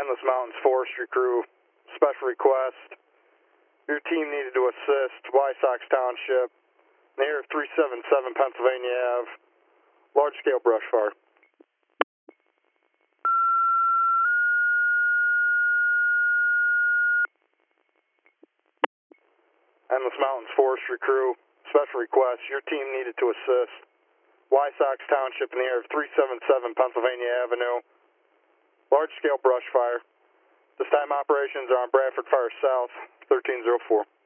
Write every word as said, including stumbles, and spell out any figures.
Endless Mountains Forestry Crew, special request. Your team needed to assist Wysox Township, near three seventy-seven Pennsylvania Avenue, large-scale brush fire. Endless Mountains Forestry Crew, special request. Your team needed to assist Wysox Township in the area of three seventy-seven Pennsylvania Avenue, large-scale brush fire. This time operations are on Bradford Fire South, thirteen oh four.